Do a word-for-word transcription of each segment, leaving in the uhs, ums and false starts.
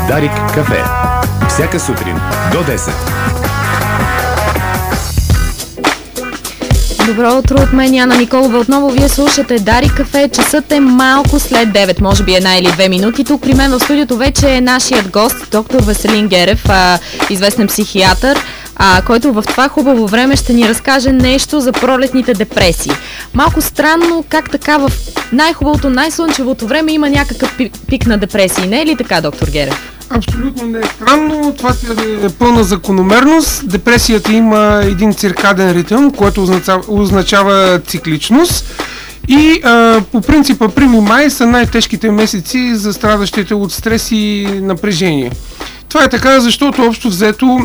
Дарик кафе. Всяка сутрин до десет. Добро утро от мен, Яна Николова. Отново вие слушате Дарик кафе. Часът е малко след девет, може би една или две минути. Тук при мен в студиото вече е нашият гост, доктор Веселин Герев, а, известен психиатър, а, който в това хубаво време ще ни разкаже нещо за пролетните депресии. Малко странно как така в най-хубавото, най-слънчевото време има някакъв пик на депресии. Не е ли така, доктор Герев? Абсолютно не е странно, това е пълна закономерност. Депресията има един циркаден ритъм, който означава, означава цикличност. И а, по принцип април и май са най-тежките месеци за страдащите от стрес и напрежение. Това е така, защото общо взето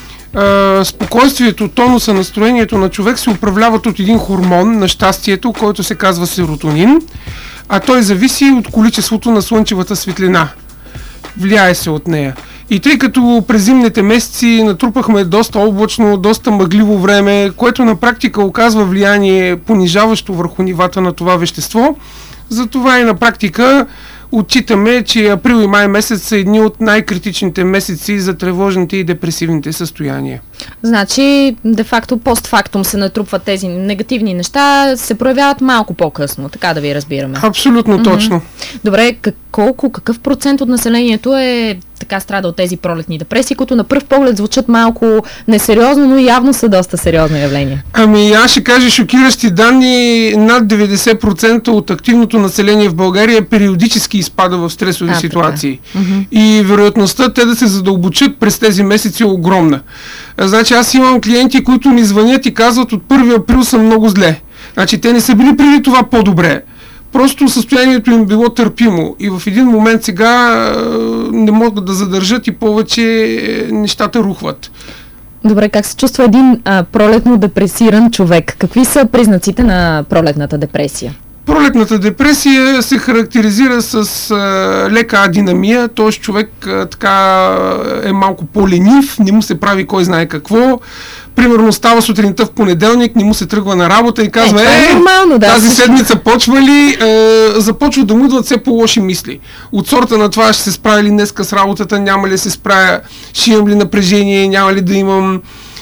а, спокойствието, тонуса, настроението на човек се управляват от един хормон на щастието, който се казва серотонин, а той зависи от количеството на слънчевата светлина. Влияе се от нея. И тъй като през зимните месеци натрупахме доста облачно, доста мъгливо време, което на практика оказва влияние понижаващо върху нивата на това вещество, затова и на практика отчитаме, че април и май месец са едни от най-критичните месеци за тревожните и депресивните състояния. Значи, де-факто, постфактум се натрупват тези негативни неща, се проявяват малко по-късно, така да ви разбираме. Абсолютно точно. Mm-hmm. Добре, как, колко, какъв процент от населението е така страда от тези пролетни депресии, които на пръв поглед звучат малко несериозно, но явно са доста сериозно явление? Ами аз ще кажа шокиращи данни. Над деветдесет процента от активното население в България периодически изпада в стресови а, ситуации. Mm-hmm. И вероятността те да се задълбочат през тези месеци е огромна. Значи аз имам клиенти, които ми звънят и казват от първи април съм много зле. Значи те не са били преди това по-добре. Просто състоянието им било търпимо и в един момент сега не могат да задържат и повече нещата рухват. Добре, как се чувства един а, пролетно депресиран човек? Какви са признаците на пролетната депресия? Пролетната депресия се характеризира с а, лека адинамия, т.е. човек а, така е малко по-ленив, не му се прави кой знае какво. Примерно става сутринта в понеделник, не му се тръгва на работа и казва, е, е нормално, да, тази седмица почва ли, е, започва да му идват все по-лоши мисли. От сорта на това, ще се справя ли днеска с работата, няма ли се справя, ще имам ли напрежение, няма ли да имам. Е,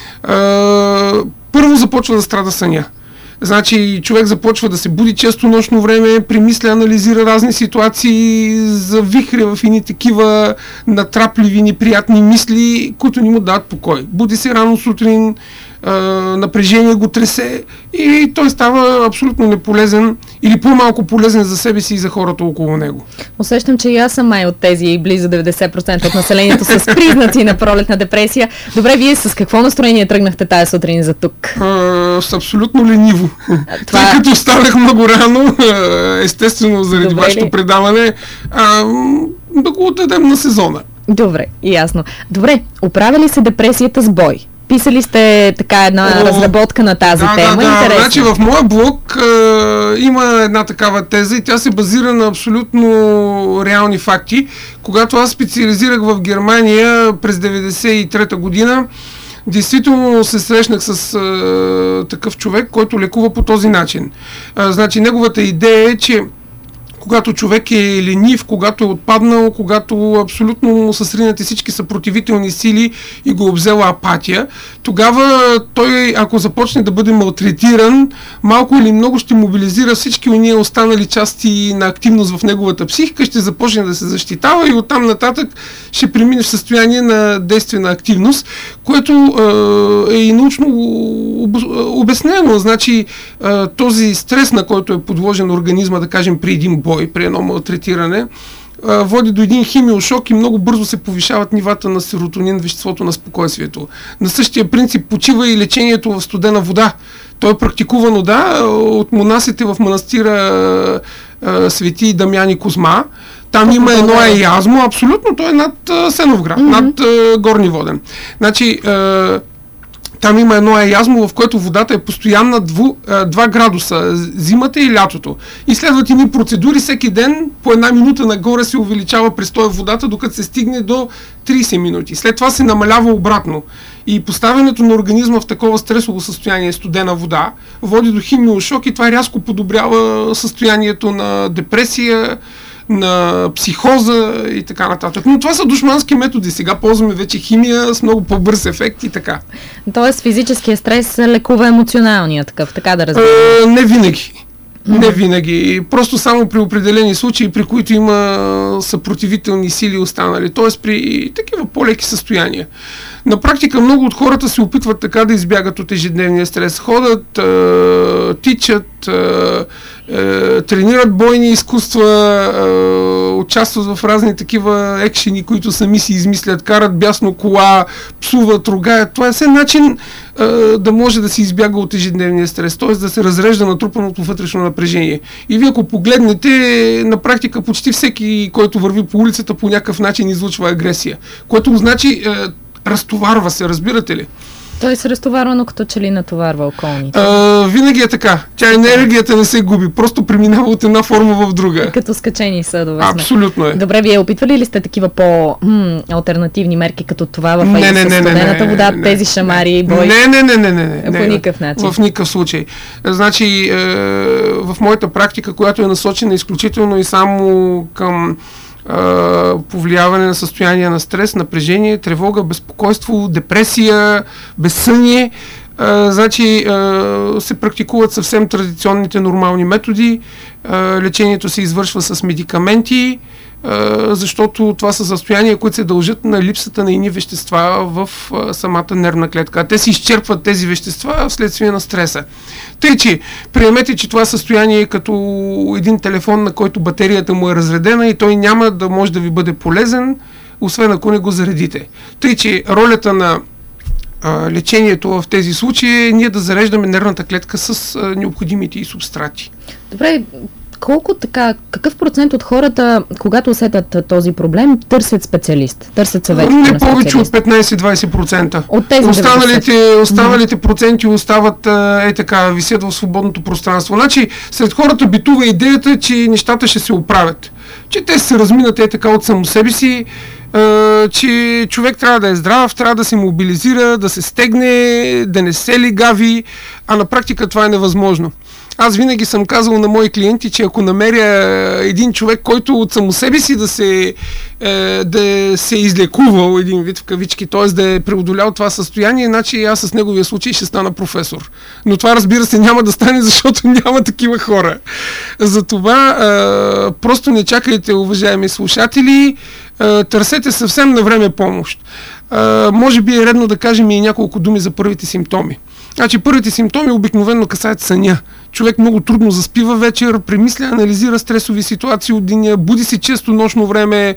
първо започва да страда съня. Значи човек започва да се буди често нощно време, премисля, анализира разни ситуации, завихря в едни такива натрапливи, неприятни мисли, които не му дават покой. Буди се рано сутрин, е, напрежение го тресе и той става абсолютно неполезен или по-малко полезен за себе си и за хората около него. Усещам, че и аз съм май от тези близо деветдесет процента от населението с признаци на пролетна депресия. Добре, вие с какво настроение тръгнахте тая сутрин за тук? А, с абсолютно лениво. Това... Тъй като станах много рано, естествено заради Добре вашето ли? предаване, а, да го отдадем на сезона. Добре, ясно. Добре, оправя ли се депресията с бой? Писали сте така една О, разработка на тази да, тема? Да, да, Интересно. Значи в моя блог е, има една такава теза и тя се базира на абсолютно реални факти. Когато аз специализирах в Германия през деветдесет и трета година, действително се срещнах с е, такъв човек, който лекува по този начин. Е, значи неговата идея е, че когато човек е ленив, когато е отпаднал, когато абсолютно са сринати всички съпротивителни сили и го обзела апатия, тогава той, ако започне да бъде малтретиран, малко или много ще мобилизира всички уния останали части на активност в неговата психика, ще започне да се защитава и оттам нататък ще премине в състояние на действена активност, което е, е и научно обяснено. Значи е, този стрес, на който е подложен организма, да кажем при един бой, при едно малтретиране, води до един химиошок и много бързо се повишават нивата на серотонин, веществото на спокойствието. На същия принцип почива и лечението в студена вода. То е практикувано, да, от монасите в манастира Свети Дамян и Козма. Там Току има едно еязмо, абсолютно, то е над Сеновград, mm-hmm. над Горни Воден. Значи, там има едно еязмо, в което водата е постоянна два градуса, зимата и лятото. И следват едни процедури, всеки ден по една минута нагоре се увеличава престоя в водата, докато се стигне до трийсет минути. След това се намалява обратно. И поставянето на организма в такова стресово състояние, студена вода, води до химиошок и това рязко подобрява състоянието на депресия, на психоза и така нататък. Но това са душмански методи. Сега ползваме вече химия с много по-бърз ефект и така. Тоест физическия стрес лекува емоционалния такъв, така да разбирам. А, не винаги. Не винаги. Просто само при определени случаи, при които има съпротивителни сили останали. Т.е. при такива по-леки състояния. На практика много от хората се опитват така да избягат от ежедневния стрес. Ходят, е, тичат, е, е, тренират бойни изкуства, е, участват в разни такива екшени, които сами си измислят, карат бясно кола, псуват, ругаят. Това е все начин е, да може да се избяга от ежедневния стрес, т.е. да се разрежда натрупаното вътрешно напрежение. И вие ако погледнете, на практика почти всеки, който върви по улицата, по някакъв начин излъчва агресия, което значи е, разтоварва се, разбирате ли? Той се разтоварва, но като че ли натоварва околните. А, винаги е така. Тя енергията не се губи, просто преминава от една форма в друга. Като скачени съдове. Абсолютно е. Добре, вие опитвали ли сте такива по-алтернативни мерки, като това в не, не, със не, студената не, вода, не, тези шамари и бой? Не, не, не, не, не, не. По никакъв начин. В никакъв случай. Значи, е, в моята практика, която е насочена изключително и само към повлияване на състояние на стрес, напрежение, тревога, безпокойство, депресия, безсъние. А, значи а, се практикуват съвсем традиционните нормални методи. А, лечението се извършва с медикаменти, а, защото това са състояния, които се дължат на липсата на едни вещества в а, самата нервна клетка. Те се изчерпват тези вещества вследствие на стреса. Тъй, че приемете, че това състояние е като един телефон, на който батерията му е разредена и той няма да може да ви бъде полезен, освен ако не го заредите. Тъй, че ролята на а, лечението в тези случаи е ние да зареждаме нервната клетка с а, необходимите и субстрати. Добре, колко така, какъв процент от хората, когато усетят този проблем, търсят специалист, търсят съвет? Не повече от петнайсет до двайсет процента. От тези останалите, останалите проценти остават е така, висят в свободното пространство. Значи, сред хората битува идеята, че нещата ще се оправят. Че те се разминат е така от само себе си, Uh, че човек трябва да е здрав, трябва да се мобилизира, да се стегне, да не се лигави, а на практика това е невъзможно. Аз винаги съм казал на мои клиенти, че ако намеря един човек, който от само себе си да се, е, да се излекувал, един вид в кавички, т.е. да е преодолял това състояние, значи аз с неговия случай ще стана професор. Но това, разбира се, няма да стане, защото няма такива хора. Затова е, просто не чакайте, уважаеми слушатели, е, търсете съвсем на време помощ. Uh, може би е редно да кажем и няколко думи за първите симптоми. Значи първите симптоми обикновено касаят съня. Човек много трудно заспива вечер, премисля, анализира стресови ситуации от деня, буди се често нощно време,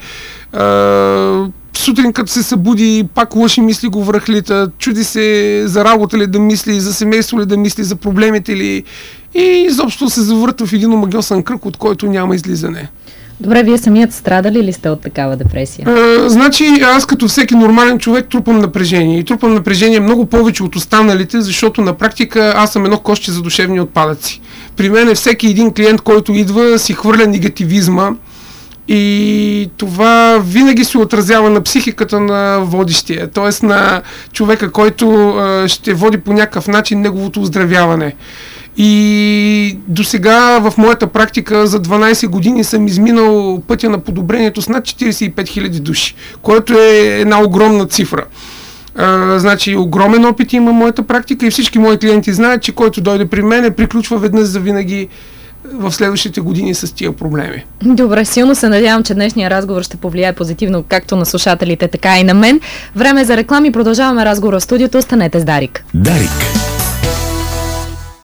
uh, сутрин като се събуди, пак лоши мисли го връхлитат, чуди се за работа ли да мисли, за семейство ли да мисли, за проблемите ли и изобщо се завърта в един омагьосан кръг, от който няма излизане. Добре, вие самият страдали ли сте от такава депресия? А, значи аз като всеки нормален човек трупам напрежение. И трупам напрежение много повече от останалите, защото на практика аз съм едно кошче за душевни отпадъци. При мен е всеки един клиент, който идва, си хвърля негативизма и това винаги се отразява на психиката на водещия, т.е. на човека, който а, ще води по някакъв начин неговото оздравяване. И до сега в моята практика за дванайсет години съм изминал пътя на подобрението с над четирийсет и пет хиляди души, което е една огромна цифра. А, значи огромен опит има моята практика и всички мои клиенти знаят, че който дойде при мен приключва веднъж за винаги в следващите години с тия проблеми. Добре, силно се надявам, че днешния разговор ще повлияе позитивно както на слушателите, така и на мен. Време за реклами. Продължаваме разговора в студиото. Останете с Дарик. Дарик.